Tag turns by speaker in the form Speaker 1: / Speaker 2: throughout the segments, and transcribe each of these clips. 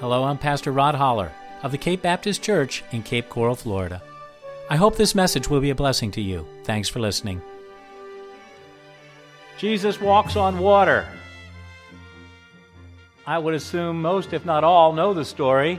Speaker 1: Hello, I'm Pastor Rod Holler of the Cape Baptist Church in Cape Coral, Florida. I hope this message will be a blessing to you. Thanks for listening. Jesus walks on water. I would assume most, if not all, know the story.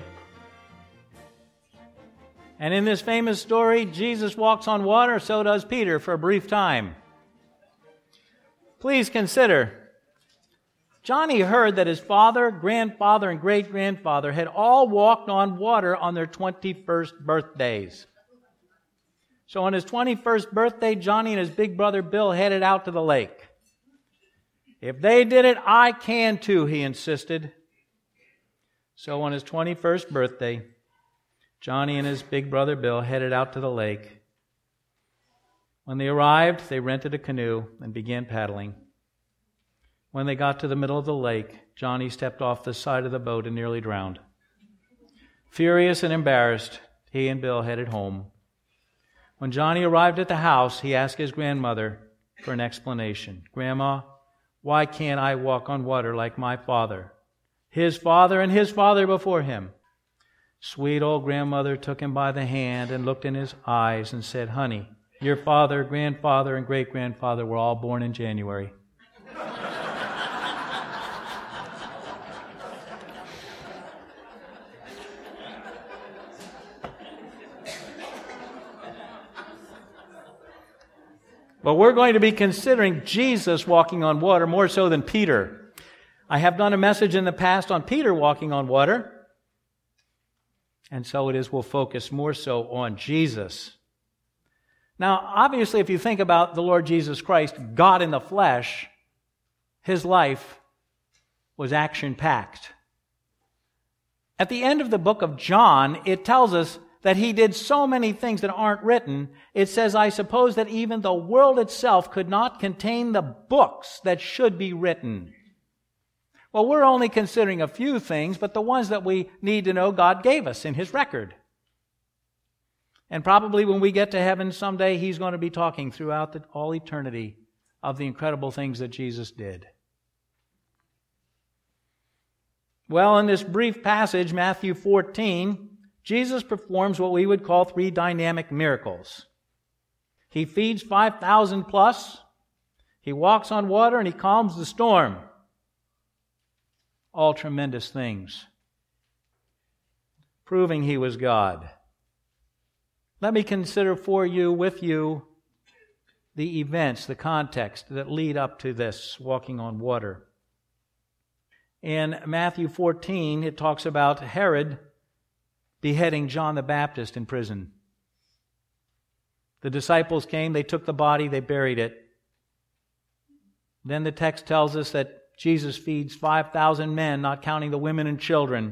Speaker 1: And in this famous story, Jesus walks on water, so does Peter for a brief time. Please consider, Johnny heard that his father, grandfather, and great-grandfather had all walked on water on their 21st birthdays. So on his 21st birthday, Johnny and his big brother Bill headed out to the lake. If they did it, I can too, he insisted. So on his 21st birthday, Johnny and his big brother Bill headed out to the lake. When they arrived, they rented a canoe and began paddling. When they got to the middle of the lake, Johnny stepped off the side of the boat and nearly drowned. Furious and embarrassed, he and Bill headed home. When Johnny arrived at the house, he asked his grandmother for an explanation. "Grandma, why can't I walk on water like my father? His father and his father before him." Sweet old grandmother took him by the hand and looked in his eyes and said, "Honey, your father, grandfather, and great-grandfather were all born in January." But we're going to be considering Jesus walking on water more so than Peter. I have done a message in the past on Peter walking on water, and so it is we'll focus more so on Jesus. Now, obviously, if you think about the Lord Jesus Christ, God in the flesh, his life was action-packed. At the end of the book of John, it tells us that he did so many things that aren't written. It says, "I suppose that even the world itself could not contain the books that should be written." Well, we're only considering a few things, but the ones that we need to know God gave us in his record. And probably when we get to heaven someday, he's going to be talking throughout all eternity of the incredible things that Jesus did. Well, in this brief passage, Matthew 14, Jesus performs what we would call 3 dynamic miracles. He feeds 5,000 plus, he walks on water, and he calms the storm. All tremendous things, proving he was God. Let me consider for you, with you, the events, the context that lead up to this walking on water. In Matthew 14, it talks about Herod beheading John the Baptist in prison. The disciples came, they took the body, they buried it. Then the text tells us that Jesus feeds 5,000 men, not counting the women and children.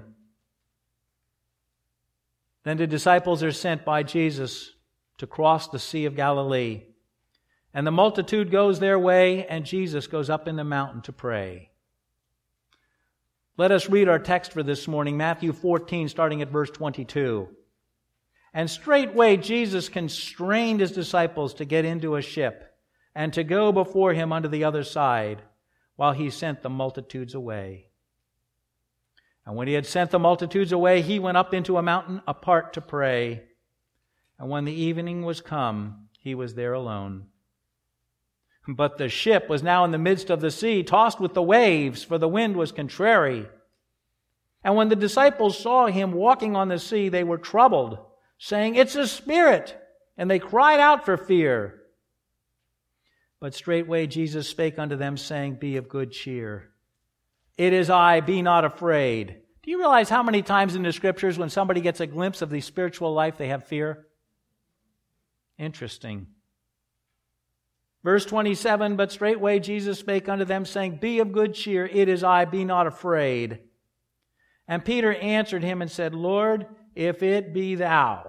Speaker 1: Then the disciples are sent by Jesus to cross the Sea of Galilee. And the multitude goes their way, and Jesus goes up in the mountain to pray. Let us read our text for this morning, Matthew 14, starting at verse 22. "And straightway Jesus constrained his disciples to get into a ship and to go before him unto the other side, while he sent the multitudes away. And when he had sent the multitudes away, he went up into a mountain apart to pray. And when the evening was come, he was there alone. But the ship was now in the midst of the sea, tossed with the waves, for the wind was contrary. And when the disciples saw him walking on the sea, they were troubled, saying, 'It's a spirit!' And they cried out for fear. But straightway Jesus spake unto them, saying, 'Be of good cheer. It is I, be not afraid.'" Do you realize how many times in the Scriptures when somebody gets a glimpse of the spiritual life, they have fear? Interesting. Verse 27, "But straightway Jesus spake unto them, saying, 'Be of good cheer, it is I, be not afraid.' And Peter answered him and said, 'Lord, if it be thou,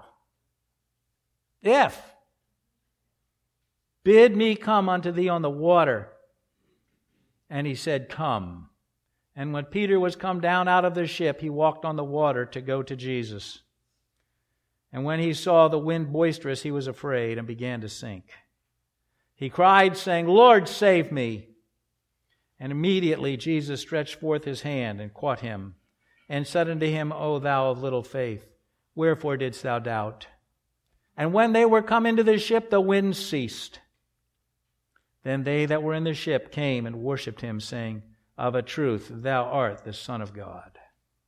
Speaker 1: bid me come unto thee on the water.' And he said, 'Come.' And when Peter was come down out of the ship, he walked on the water to go to Jesus. And when he saw the wind boisterous, he was afraid and began to sink. He cried, saying, 'Lord, save me.' And immediately Jesus stretched forth his hand and caught him, and said unto him, O thou of little faith, wherefore didst thou doubt? And when they were come into the ship, the wind ceased. Then they that were in the ship came and worshipped him, saying, Of a truth, thou art the Son of God.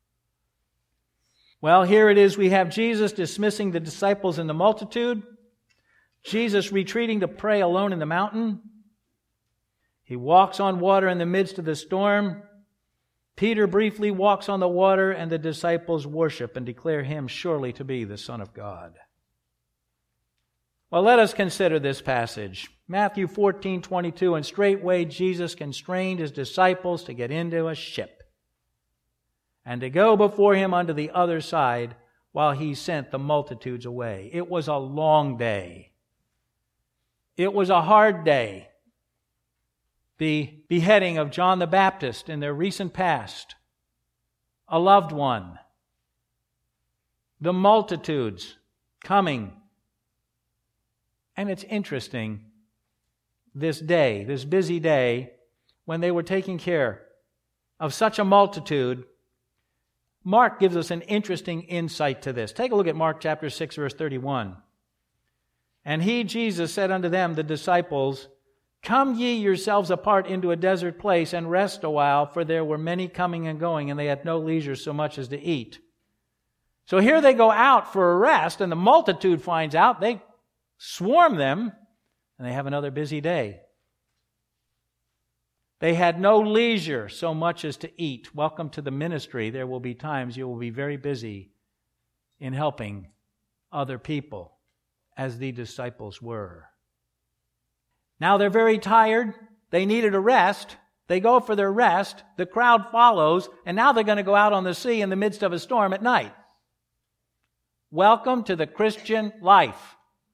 Speaker 1: Well, here it is. We have Jesus dismissing the disciples and the multitude. Jesus retreating to pray alone in the mountain. He walks on water in the midst of the storm. Peter briefly walks on the water, and the disciples worship and declare him surely to be the Son of God. Well, let us consider this passage. Matthew 14:22, and straightway Jesus constrained his disciples to get into a ship and to go before him unto the other side while he sent the multitudes away. It was a long day. It was a hard day. The beheading of John the Baptist in their recent past, a loved one, the multitudes coming. And it's interesting, this day, this busy day, when they were taking care of such a multitude, Mark gives us an interesting insight to this. Take a look at Mark chapter 6, verse 31. And he, Jesus, said unto them, the disciples, Come ye yourselves apart into a desert place and rest a while, for there were many coming and going, and they had no leisure so much as to eat. So here they go out for a rest, and the multitude finds out. They swarm them, and they have another busy day. They had no leisure so much as to eat. Welcome to the ministry. There will be times you will be very busy in helping other people, as the disciples were. Now they're very tired. They needed a rest. They go for their rest. The crowd follows, and now they're going to go out on the sea in the midst of a storm at night. Welcome to the Christian life.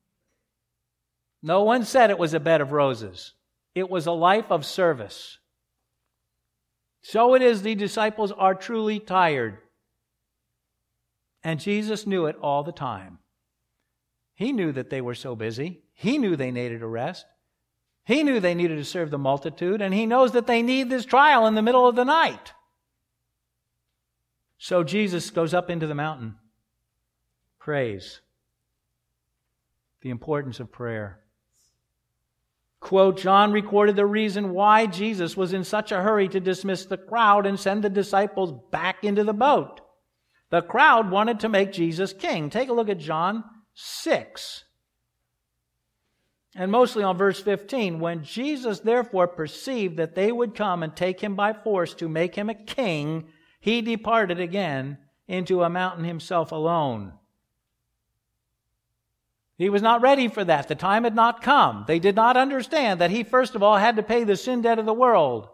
Speaker 1: No one said it was a bed of roses. It was a life of service. So it is, the disciples are truly tired. And Jesus knew it all the time. He knew that they were so busy. He knew they needed a rest. He knew they needed to serve the multitude, and he knows that they need this trial in the middle of the night. So Jesus goes up into the mountain, prays. The importance of prayer. Quote, John recorded the reason why Jesus was in such a hurry to dismiss the crowd and send the disciples back into the boat. The crowd wanted to make Jesus king. Take a look at John 6. And mostly on verse 15. When Jesus therefore perceived that they would come and take him by force to make him a king, he departed again into a mountain himself alone. He was not ready for that. The time had not come. They did not understand that he, first of all, had to pay the sin debt of the world.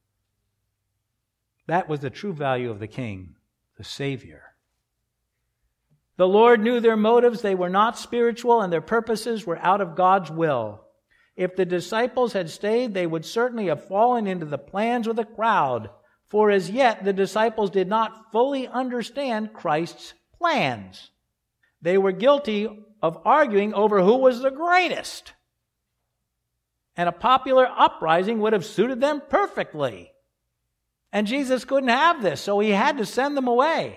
Speaker 1: That was the true value of the King, the Savior. The Lord knew their motives. They were not spiritual, and their purposes were out of God's will. If the disciples had stayed, they would certainly have fallen into the plans of the crowd, for as yet the disciples did not fully understand Christ's plans. They were guilty of arguing over who was the greatest. And a popular uprising would have suited them perfectly. And Jesus couldn't have this, so he had to send them away.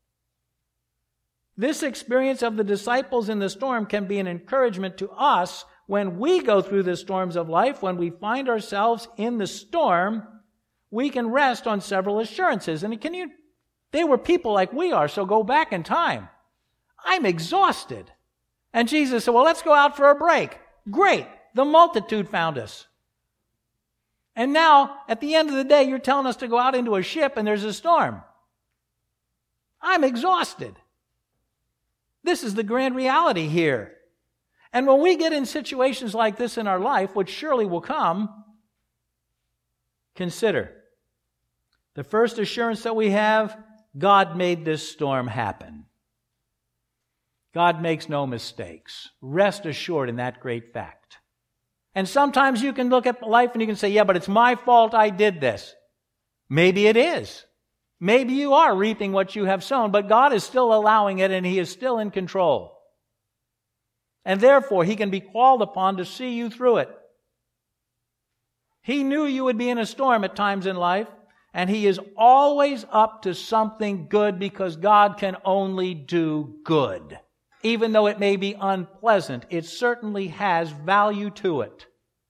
Speaker 1: This experience of the disciples in the storm can be an encouragement to us when we go through the storms of life. When we find ourselves in the storm, we can rest on several assurances. And they were people like we are, so go back in time. I'm exhausted. And Jesus said, well, let's go out for a break. Great. The multitude found us. And now, at the end of the day, you're telling us to go out into a ship and there's a storm. I'm exhausted. This is the grand reality here. And when we get in situations like this in our life, which surely will come, consider the first assurance that we have, God made this storm happen. God makes no mistakes. Rest assured in that great fact. And sometimes you can look at life and you can say, yeah, but it's my fault I did this. Maybe it is. Maybe you are reaping what you have sown, but God is still allowing it and he is still in control. And therefore, he can be called upon to see you through it. He knew you would be in a storm at times in life, And He is always up to something good because God can only do good. Even though it may be unpleasant, it certainly has value to it.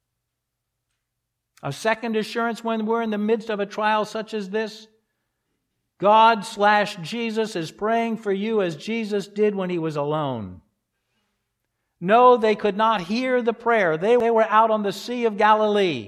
Speaker 1: A second assurance when we're in the midst of a trial such as this, God/Jesus is praying for you as Jesus did when He was alone. No, they could not hear the prayer. They were out on the Sea of Galilee.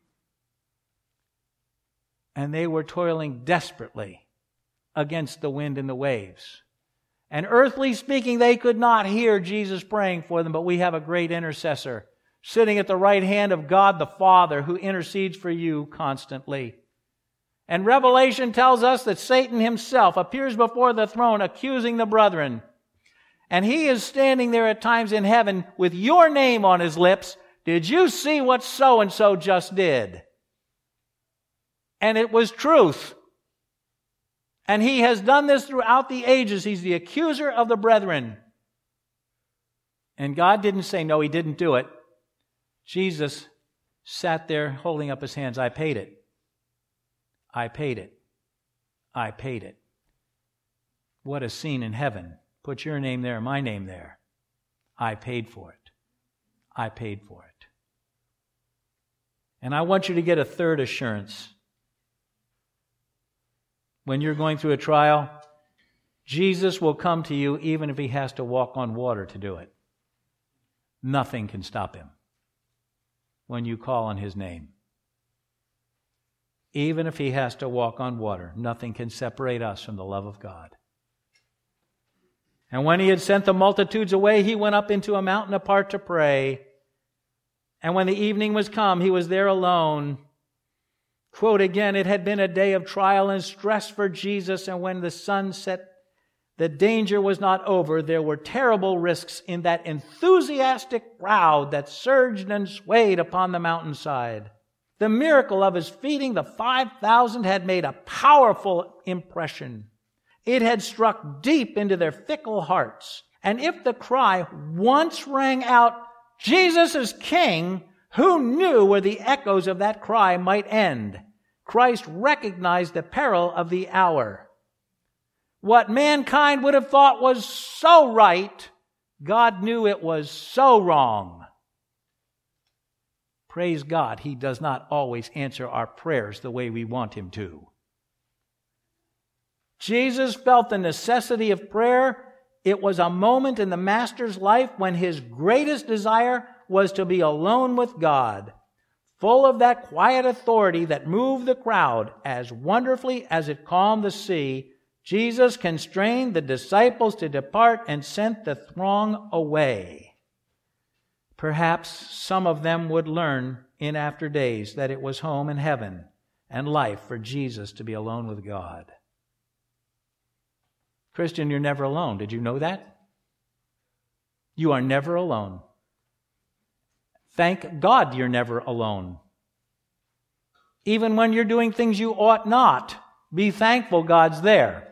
Speaker 1: And they were toiling desperately against the wind and the waves. And earthly speaking, they could not hear Jesus praying for them, but we have a great intercessor sitting at the right hand of God the Father who intercedes for you constantly. And Revelation tells us that Satan himself appears before the throne accusing the brethren. And he is standing there at times in heaven with your name on his lips. Did you see what so-and-so just did? And it was truth. And he has done this throughout the ages. He's the accuser of the brethren. And God didn't say, no, He didn't do it. Jesus sat there holding up His hands. I paid it. I paid it. I paid it. What a scene in heaven. Put your name there, my name there. I paid for it. I paid for it. And I want you to get a third assurance. When you're going through a trial, Jesus will come to you even if He has to walk on water to do it. Nothing can stop Him when you call on His name. Even if He has to walk on water, nothing can separate us from the love of God. And when He had sent the multitudes away, He went up into a mountain apart to pray. And when the evening was come, He was there alone. Quote again, it had been a day of trial and stress for Jesus, and when the sun set, the danger was not over. There were terrible risks in that enthusiastic crowd that surged and swayed upon the mountainside. The miracle of His feeding the 5,000 had made a powerful impression. It had struck deep into their fickle hearts. And if the cry once rang out, Jesus is King, who knew where the echoes of that cry might end? Christ recognized the peril of the hour. What mankind would have thought was so right, God knew it was so wrong. Praise God, He does not always answer our prayers the way we want Him to. Jesus felt the necessity of prayer. It was a moment in the Master's life when His greatest desire was to be alone with God, full of that quiet authority that moved the crowd as wonderfully as it calmed the sea. Jesus constrained the disciples to depart and sent the throng away. Perhaps some of them would learn in after days that it was home in heaven and life for Jesus to be alone with God. Christian, you're never alone. Did you know that? You are never alone. Thank God you're never alone. Even when you're doing things you ought not, be thankful God's there.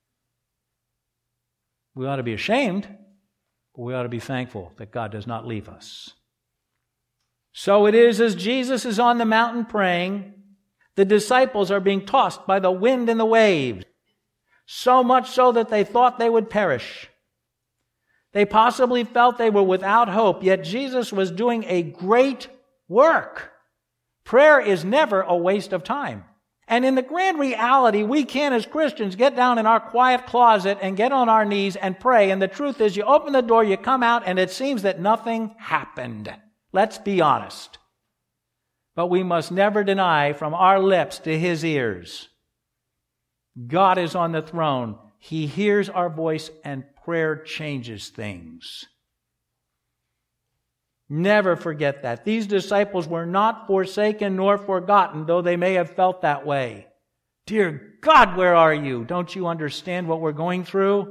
Speaker 1: We ought to be ashamed, but we ought to be thankful that God does not leave us. So it is as Jesus is on the mountain praying, the disciples are being tossed by the wind and the waves, so much so that they thought they would perish. They possibly felt they were without hope, yet Jesus was doing a great work. Prayer is never a waste of time. And in the grand reality, we can, as Christians, get down in our quiet closet and get on our knees and pray. And the truth is, you open the door, you come out, and it seems that nothing happened. Let's be honest. But we must never deny from our lips to His ears. God is on the throne. He hears our voice, and prayer changes things. Never forget that. These disciples were not forsaken nor forgotten, though they may have felt that way. Dear God, where are you? Don't you understand what we're going through?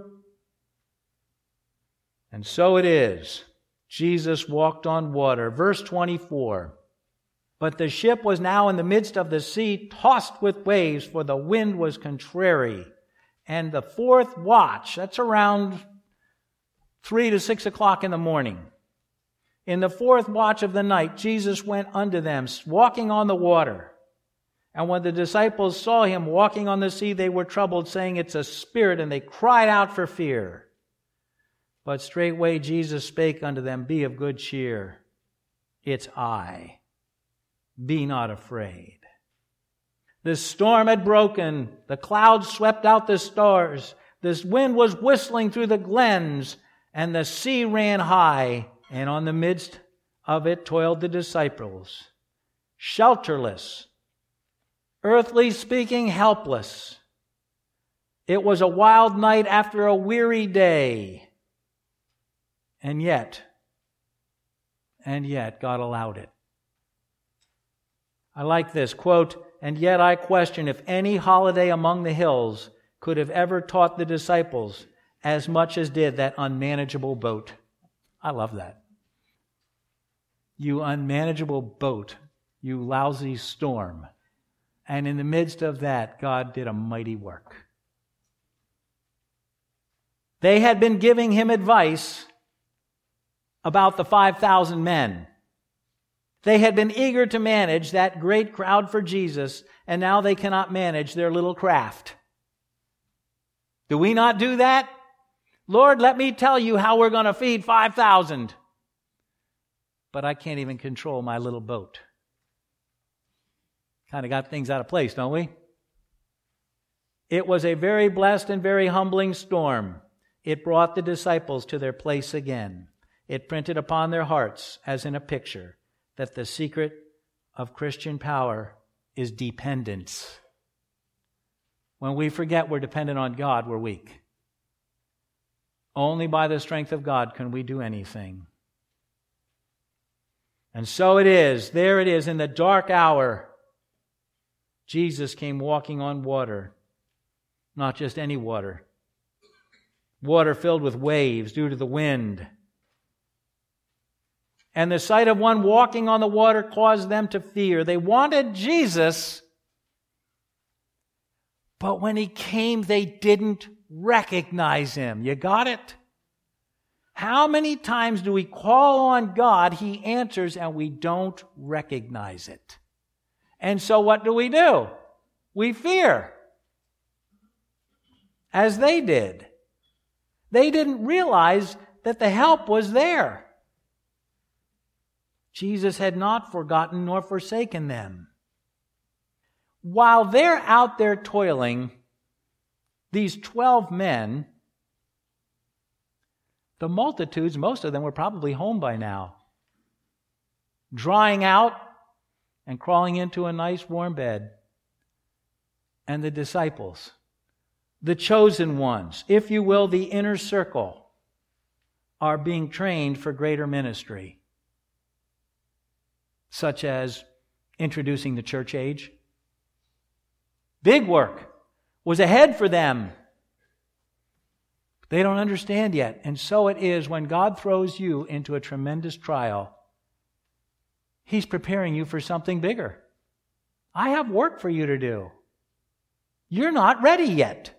Speaker 1: And so it is. Jesus walked on water. Verse 24. But the ship was now in the midst of the sea, tossed with waves, for the wind was contrary. And the fourth watch, that's around 3 to 6 o'clock in the morning. In the fourth watch of the night, Jesus went unto them, walking on the water. And when the disciples saw him walking on the sea, they were troubled, saying, "It's a spirit," and they cried out for fear. But straightway Jesus spake unto them, "Be of good cheer. It's I. Be not afraid." The storm had broken. The clouds swept out the stars. The wind was whistling through the glens, and the sea ran high. And on the midst of it toiled the disciples, shelterless, earthly speaking, helpless. It was a wild night after a weary day. And yet, God allowed it. I like this quote, "And yet I question if any holiday among the hills could have ever taught the disciples as much as did that unmanageable boat." I love that. You unmanageable boat, you lousy storm. And in the midst of that, God did a mighty work. They had been giving him advice about the 5,000 men. They had been eager to manage that great crowd for Jesus, and now they cannot manage their little craft. Do we not do that? "Lord, let me tell you how we're going to feed 5,000. But I can't even control my little boat. Kind of got things out of place, don't we? It was a very blessed and very humbling storm. It brought the disciples to their place again. It printed upon their hearts, as in a picture, that the secret of Christian power is dependence. When we forget we're dependent on God, we're weak. Only by the strength of God can we do anything. And so it is, there it is, in the dark hour, Jesus came walking on water. Not just any water. Water filled with waves due to the wind. And the sight of one walking on the water caused them to fear. They wanted Jesus, but when he came, they didn't recognize him. You got it? How many times do we call on God, he answers, and we don't recognize it? And so what do? We fear. As they did. They didn't realize that the help was there. Jesus had not forgotten nor forsaken them. While they're out there toiling, these 12 men, the multitudes, most of them were probably home by now, drying out and crawling into a nice warm bed. And the disciples, the chosen ones, if you will, the inner circle, are being trained for greater ministry, such as introducing the church age. Big work was ahead for them. They don't understand yet. And so it is when God throws you into a tremendous trial. He's preparing you for something bigger. I have work for you to do. You're not ready yet.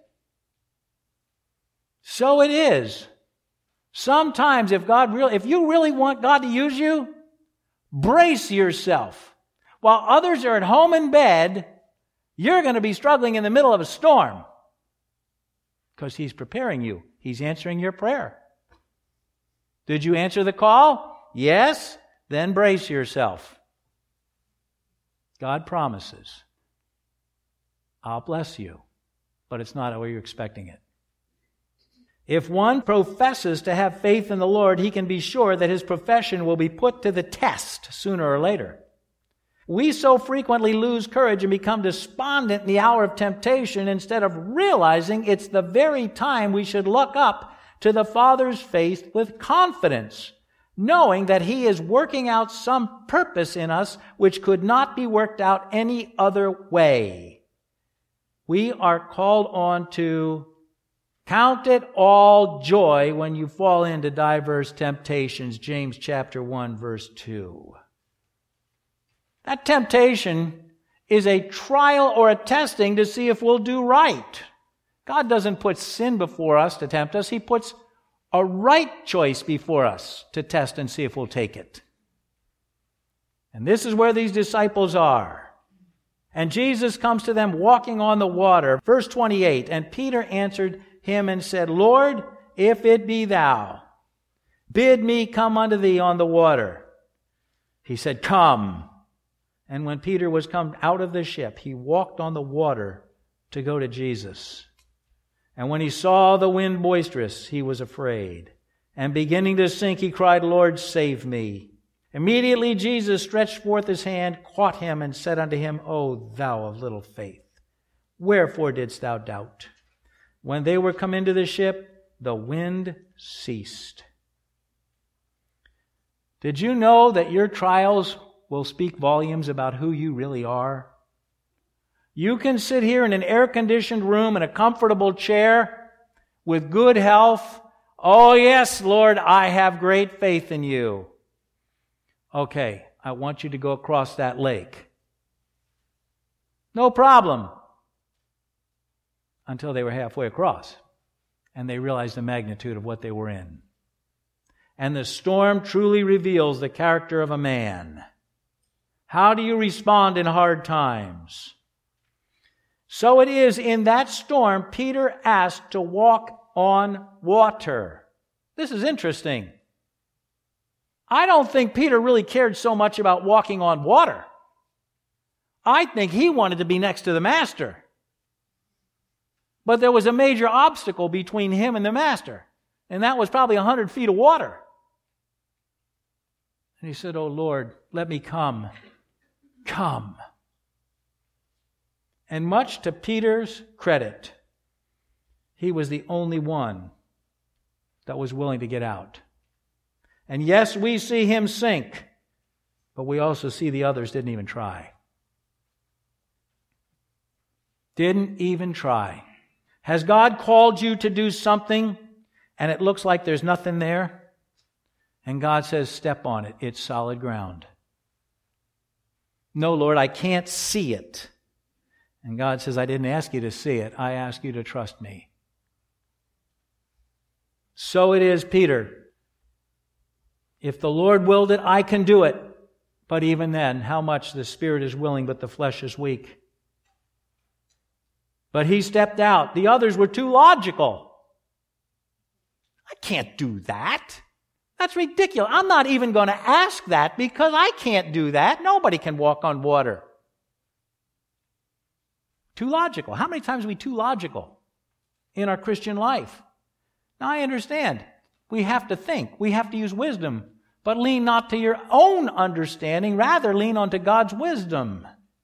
Speaker 1: So it is. Sometimes if you really want God to use you, brace yourself. While others are at home in bed, you're going to be struggling in the middle of a storm. Because he's preparing you. He's answering your prayer. Did you answer the call? Yes? Then brace yourself. God promises, I'll bless you, but it's not how you're expecting it. If one professes to have faith in the Lord, he can be sure that his profession will be put to the test sooner or later. We so frequently lose courage and become despondent in the hour of temptation instead of realizing it's the very time we should look up to the Father's face with confidence, knowing that he is working out some purpose in us which could not be worked out any other way. We are called on to count it all joy when you fall into diverse temptations, James chapter 1, verse 2. That temptation is a trial or a testing to see if we'll do right. God doesn't put sin before us to tempt us. He puts a right choice before us to test and see if we'll take it. And this is where these disciples are. And Jesus comes to them walking on the water. Verse 28, and Peter answered him and said, Lord, if it be thou, bid me come unto thee on the water. He said, come. And when Peter was come out of the ship, he walked on the water to go to Jesus. And when he saw the wind boisterous, he was afraid. And beginning to sink, he cried, Lord, save me. Immediately Jesus stretched forth his hand, caught him, and said unto him, O thou of little faith, wherefore didst thou doubt? When they were come into the ship, the wind ceased. Did you know that your trials will speak volumes about who you really are? You can sit here in an air-conditioned room in a comfortable chair with good health. Oh yes, Lord, I have great faith in you. Okay, I want you to go across that lake. No problem. Until they were halfway across and they realized the magnitude of what they were in. And the storm truly reveals the character of a man. How do you respond in hard times? So it is in that storm Peter asked to walk on water. This is interesting. I don't think Peter really cared so much about walking on water. I think he wanted to be next to the Master. But there was a major obstacle between him and the Master, and that was probably 100 feet of water. And he said, Oh Lord, let me come. Come. And much to Peter's credit, he was the only one that was willing to get out. And yes, we see him sink, but we also see the others didn't even try. Didn't even try. Has God called you to do something and it looks like there's nothing there? And God says, step on it. It's solid ground. No, Lord, I can't see it. And God says, I didn't ask you to see it. I asked you to trust me. So it is, Peter. If the Lord willed it, I can do it. But even then, how much the Spirit is willing, but the flesh is weak. But he stepped out. The others were too logical. I can't do that. That's ridiculous. I'm not even going to ask that because I can't do that. Nobody can walk on water. Too logical. How many times are we too logical in our Christian life? Now I understand. We have to think. We have to use wisdom. But lean not to your own understanding. Rather, lean onto God's wisdom.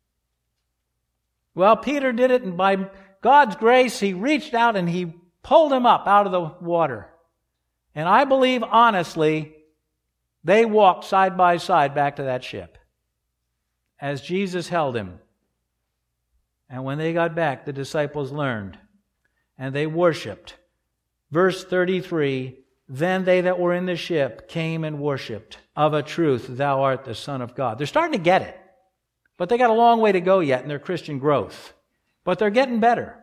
Speaker 1: Well, Peter did it, and by God's grace, he reached out and he pulled him up out of the water. And I believe, honestly, they walked side by side back to that ship as Jesus held him. And when they got back, the disciples learned, and they worshiped. Verse 33, Then they that were in the ship came and worshipped. Of a truth, thou art the Son of God. They're starting to get it. But they got a long way to go yet in their Christian growth. But they're getting better.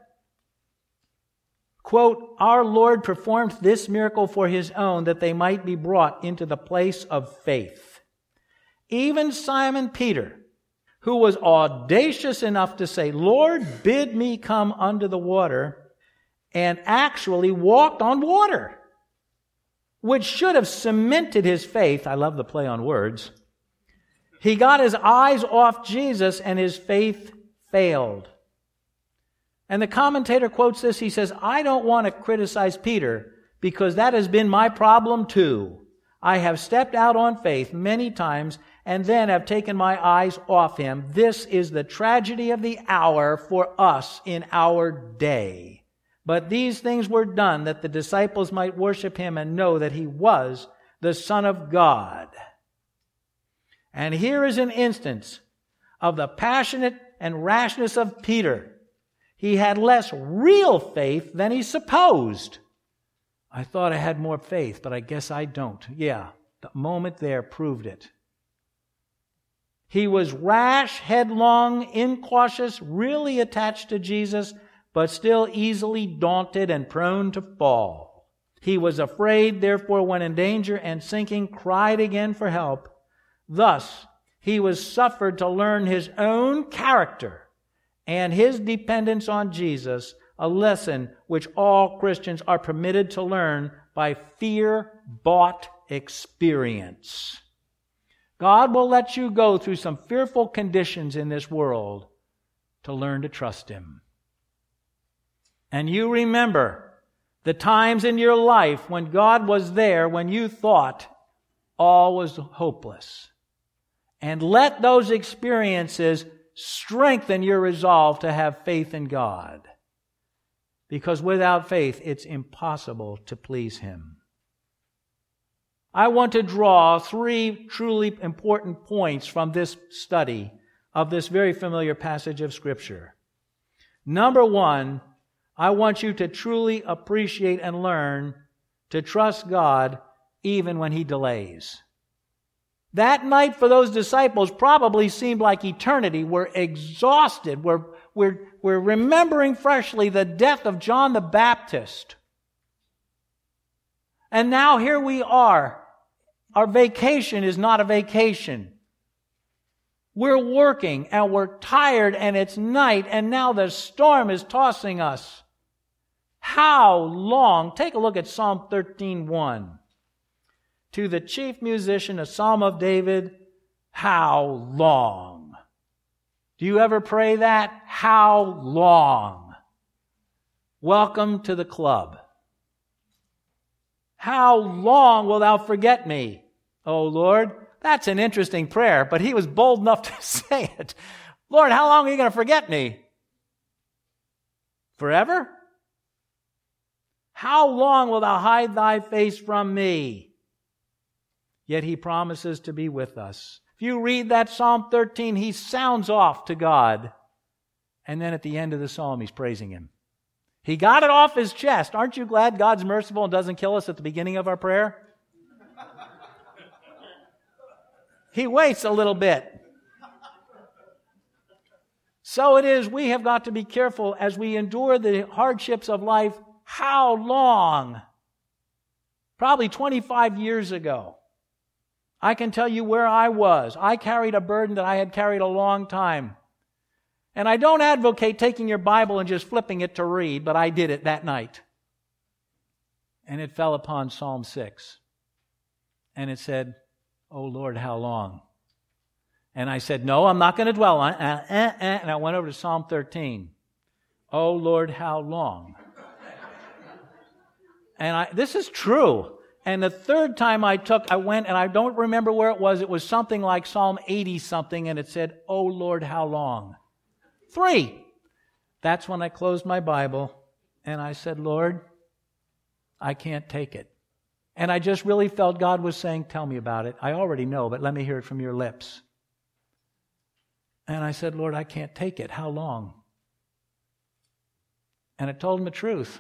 Speaker 1: Quote, Our Lord performed this miracle for his own, that they might be brought into the place of faith. Even Simon Peter, who was audacious enough to say, Lord, bid me come unto the water, and actually walked on water, which should have cemented his faith. I love the play on words. He got his eyes off Jesus and his faith failed. And the commentator quotes this. He says, I don't want to criticize Peter because that has been my problem too. I have stepped out on faith many times and then have taken my eyes off him. This is the tragedy of the hour for us in our day. But these things were done that the disciples might worship him and know that he was the Son of God. And here is an instance of the passionate and rashness of Peter. He had less real faith than he supposed. I thought I had more faith, but I guess I don't. Yeah, the moment there proved it. He was rash, headlong, incautious, really attached to Jesus, but still easily daunted and prone to fall. He was afraid, therefore, when in danger and sinking, cried again for help. Thus, he was suffered to learn his own character and his dependence on Jesus, a lesson which all Christians are permitted to learn by fear-bought experience. God will let you go through some fearful conditions in this world to learn to trust Him. And you remember the times in your life when God was there when you thought all was hopeless. And let those experiences strengthen your resolve to have faith in God. Because without faith, it's impossible to please Him. I want to draw 3 truly important points from this study of this very familiar passage of Scripture. Number 1, I want you to truly appreciate and learn to trust God even when He delays. That night for those disciples probably seemed like eternity. We're exhausted. We're remembering freshly the death of John the Baptist. And now here we are. Our vacation is not a vacation. We're working and we're tired and it's night and now the storm is tossing us. How long? Take a look at Psalm 13:1. To the chief musician, a psalm of David, how long? Do you ever pray that? How long? Welcome to the club. How long will thou forget me, O Lord? That's an interesting prayer, but he was bold enough to say it. Lord, how long are you going to forget me? Forever? How long will thou hide thy face from me? Yet he promises to be with us. If you read that Psalm 13, he sounds off to God. And then at the end of the psalm, he's praising Him. He got it off his chest. Aren't you glad God's merciful and doesn't kill us at the beginning of our prayer? He waits a little bit. So it is, we have got to be careful as we endure the hardships of life. How long? Probably 25 years ago. I can tell you where I was. I carried a burden that I had carried a long time. And I don't advocate taking your Bible and just flipping it to read, but I did it that night. And it fell upon Psalm 6. And it said, "Oh Lord, how long?" And I said, no, I'm not going to dwell on it. And I went over to Psalm 13. "Oh Lord, how long?" And this is true. And the third time I went, and I don't remember where it was something like Psalm 80-something, and it said, "Oh Lord, how long?" 3. That's when I closed my Bible, and I said, "Lord, I can't take it." And I just really felt God was saying, "Tell me about it. I already know, but let me hear it from your lips." And I said, "Lord, I can't take it. How long?" And I told Him the truth.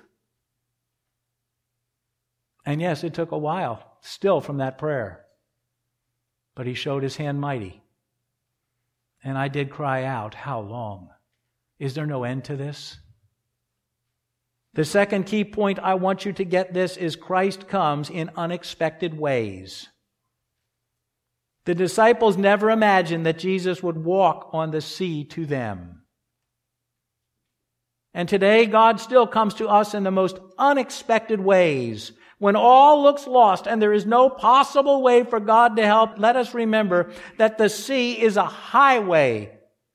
Speaker 1: And yes, it took a while, still from that prayer. But He showed His hand mighty. And I did cry out, "How long? Is there no end to this?" The second key point I want you to get this is Christ comes in unexpected ways. The disciples never imagined that Jesus would walk on the sea to them. And today, God still comes to us in the most unexpected ways. When all looks lost and there is no possible way for God to help, let us remember that the sea is a highway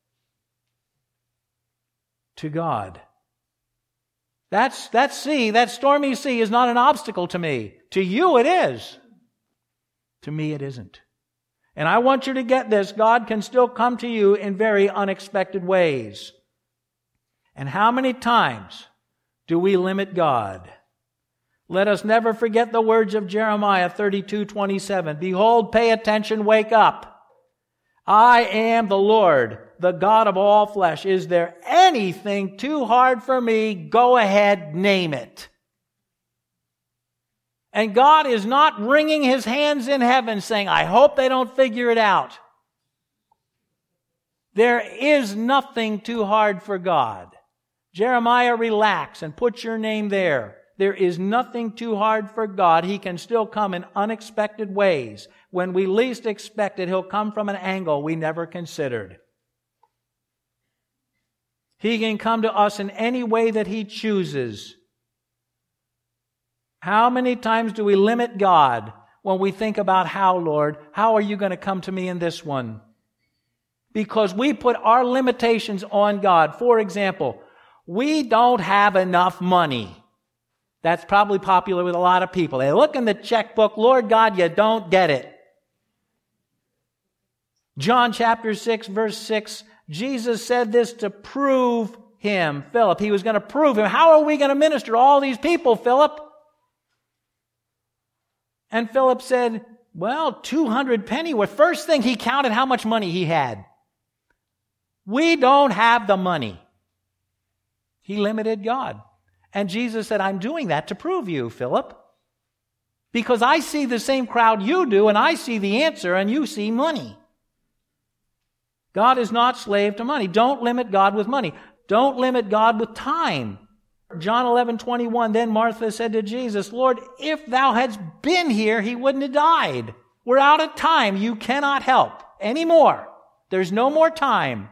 Speaker 1: to God. That sea, that stormy sea, is not an obstacle to me. To you it is. To me it isn't. And I want you to get this. God can still come to you in very unexpected ways. And how many times do we limit God? Let us never forget the words of Jeremiah 32:27. "Behold, pay attention, wake up. I am the Lord, the God of all flesh. Is there anything too hard for me? Go ahead, name it." And God is not wringing His hands in heaven saying, "I hope they don't figure it out." There is nothing too hard for God. Jeremiah, relax and put your name there. There is nothing too hard for God. He can still come in unexpected ways. When we least expect it, He'll come from an angle we never considered. He can come to us in any way that He chooses. How many times do we limit God when we think about how, Lord, how are you going to come to me in this one? Because we put our limitations on God. For example, we don't have enough money. That's probably popular with a lot of people. They look in the checkbook, Lord God, you don't get it. John chapter 6, verse 6, Jesus said this to prove Him, Philip. He was going to prove Him. How are we going to minister to all these people, Philip? And Philip said, well, 200 pennyworth. First thing, he counted how much money he had. We don't have the money. He limited God. And Jesus said, I'm doing that to prove you, Philip. Because I see the same crowd you do, and I see the answer, and you see money. God is not slave to money. Don't limit God with money. Don't limit God with time. John 11:21, then Martha said to Jesus, Lord, if thou hadst been here, he wouldn't have died. We're out of time. You cannot help anymore. There's no more time.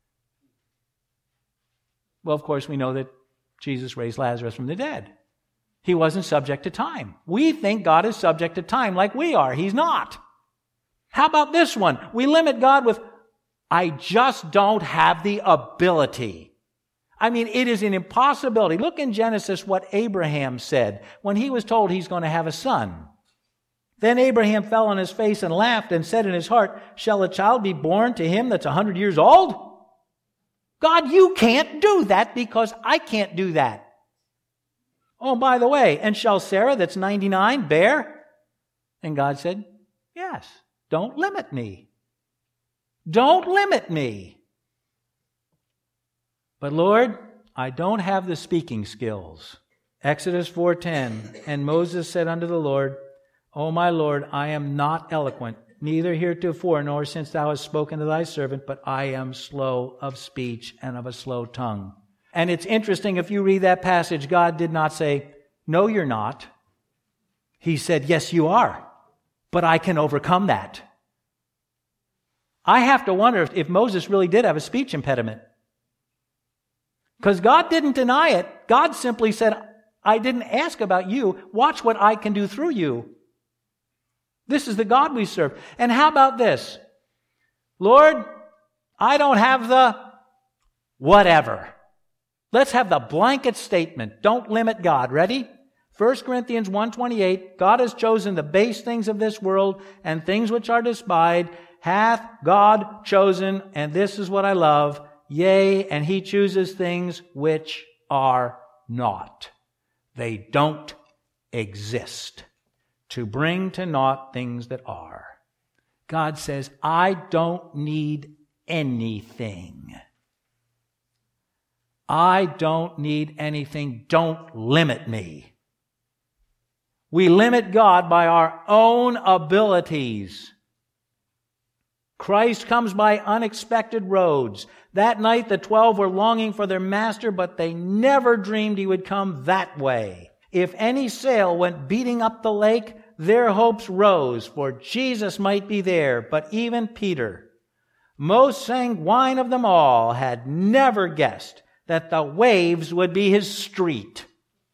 Speaker 1: Well, of course, we know that Jesus raised Lazarus from the dead. He wasn't subject to time. We think God is subject to time like we are. He's not. How about this one? We limit God with, I just don't have the ability. I mean, it is an impossibility. Look in Genesis what Abraham said when he was told he's going to have a son. Then Abraham fell on his face and laughed and said in his heart, shall a child be born to him that's 100 years old? God, you can't do that because I can't do that. Oh, by the way, and shall Sarah that's 99 bear? And God said, yes, don't limit me. Don't limit me. But Lord, I don't have the speaking skills. Exodus 4:10, and Moses said unto the Lord, O my Lord, I am not eloquent, neither heretofore nor since thou hast spoken to thy servant, but I am slow of speech and of a slow tongue. And it's interesting, if you read that passage, God did not say, no, you're not. He said, yes, you are, but I can overcome that. I have to wonder if Moses really did have a speech impediment. Because God didn't deny it. God simply said, I didn't ask about you. Watch what I can do through you. This is the God we serve. And how about this? Lord, I don't have the whatever. Let's have the blanket statement. Don't limit God. Ready? 1 Corinthians 1:28, God has chosen the base things of this world and things which are despised, hath God chosen, and this is what I love, yea, and He chooses things which are not. They don't exist, to bring to naught things that are. God says, I don't need anything. I don't need anything. Don't limit me. We limit God by our own abilities. Christ comes by unexpected roads. That night the 12 were longing for their master, but they never dreamed He would come that way. If any sail went beating up the lake, their hopes rose, for Jesus might be there. But even Peter, most sanguine of them all, had never guessed that the waves would be his street.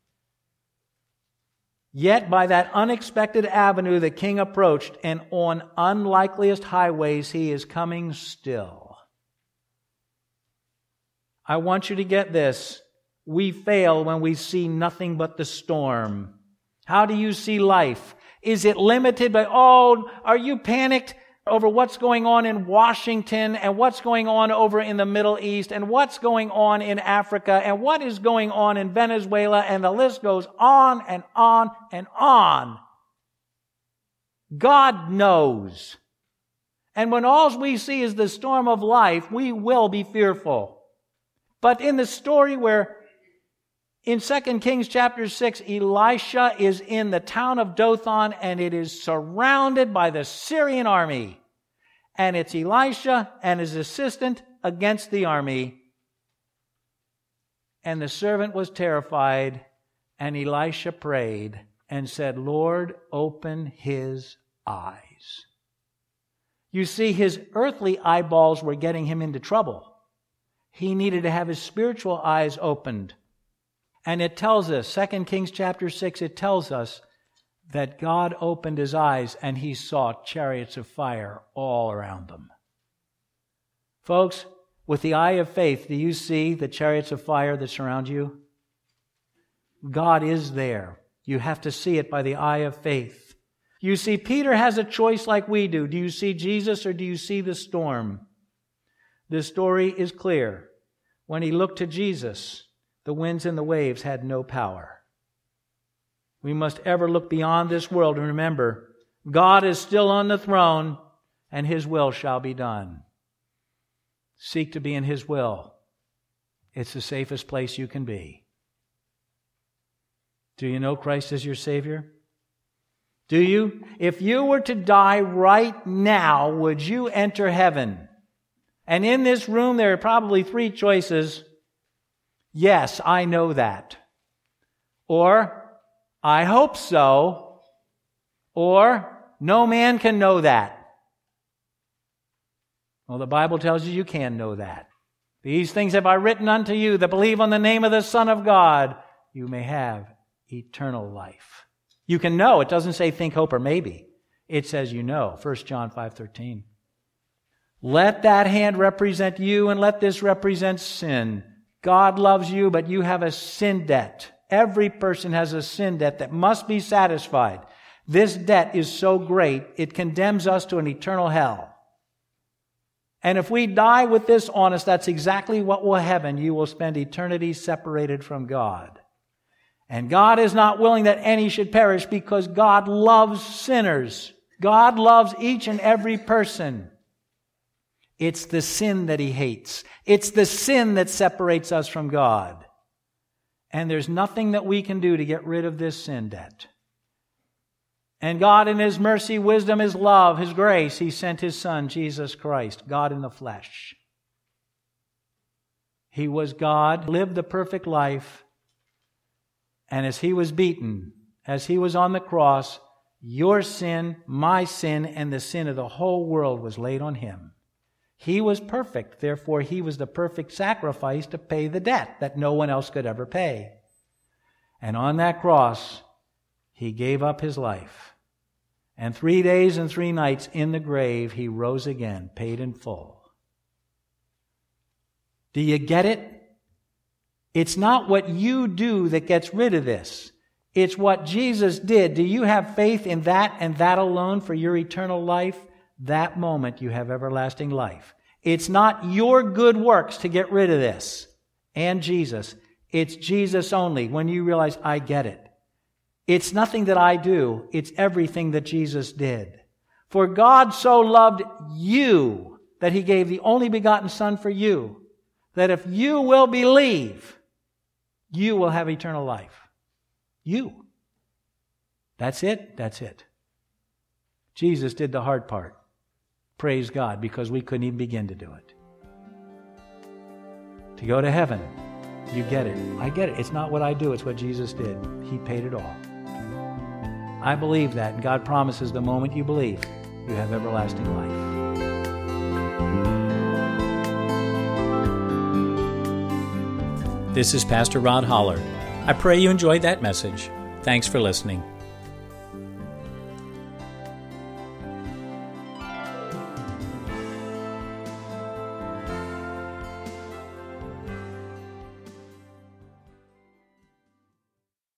Speaker 1: Yet by that unexpected avenue the King approached, and on unlikeliest highways He is coming still. I want you to get this. We fail when we see nothing but the storm. How do you see life? Is it limited by, oh, are you panicked over what's going on in Washington and what's going on over in the Middle East and what's going on in Africa and what is going on in Venezuela, and the list goes on and on and on. God knows. And when all we see is the storm of life, we will be fearful. But in the story where in 2 Kings chapter 6, Elisha is in the town of Dothan and it is surrounded by the Syrian army. And it's Elisha and his assistant against the army. And the servant was terrified, and Elisha prayed and said, Lord, open his eyes. You see, his earthly eyeballs were getting him into trouble. He needed to have his spiritual eyes opened. And it tells us, 2 Kings chapter 6, it tells us that God opened his eyes and he saw chariots of fire all around them. Folks, with the eye of faith, do you see the chariots of fire that surround you? God is there. You have to see it by the eye of faith. You see, Peter has a choice like we do. Do you see Jesus or do you see the storm? The story is clear. When he looked to Jesus, the winds and the waves had no power. We must ever look beyond this world and remember, God is still on the throne and his will shall be done. Seek to be in his will. It's the safest place you can be. Do you know Christ as your Savior? Do you? If you were to die right now, would you enter heaven? And in this room, there are probably 3 choices. Yes, I know that. Or, I hope so. Or, no man can know that. Well, the Bible tells you can know that. These things have I written unto you that believe on the name of the Son of God. You may have eternal life. You can know. It doesn't say think, hope, or maybe. It says you know. 1 John 5:13. Let that hand represent you and let this represent sin. God loves you, but you have a sin debt. Every person has a sin debt that must be satisfied. This debt is so great, it condemns us to an eternal hell. And if we die with this on us, that's exactly what will happen. You will spend eternity separated from God. And God is not willing that any should perish because God loves sinners. God loves each and every person. It's the sin that he hates. It's the sin that separates us from God. And there's nothing that we can do to get rid of this sin debt. And God in his mercy, wisdom, his love, his grace, he sent his Son, Jesus Christ, God in the flesh. He was God, lived the perfect life, and as he was beaten, as he was on the cross, your sin, my sin, and the sin of the whole world was laid on him. He was perfect, therefore he was the perfect sacrifice to pay the debt that no one else could ever pay. And on that cross, he gave up his life. And 3 days and 3 nights in the grave, he rose again, paid in full. Do you get it? It's not what you do that gets rid of this. It's what Jesus did. Do you have faith in that and that alone for your eternal life? That moment you have everlasting life. It's not your good works to get rid of this and Jesus. It's Jesus only. When you realize, I get it. It's nothing that I do. It's everything that Jesus did. For God so loved you that he gave the only begotten Son for you, that if you will believe, you will have eternal life. You. That's it. That's it. Jesus did the hard part. Praise God, because we couldn't even begin to do it. To go to heaven, you get it. I get it. It's not what I do. It's what Jesus did. He paid it all. I believe that, and God promises the moment you believe, you have everlasting life.
Speaker 2: This is Pastor Rod Holler. I pray you enjoyed that message. Thanks for listening.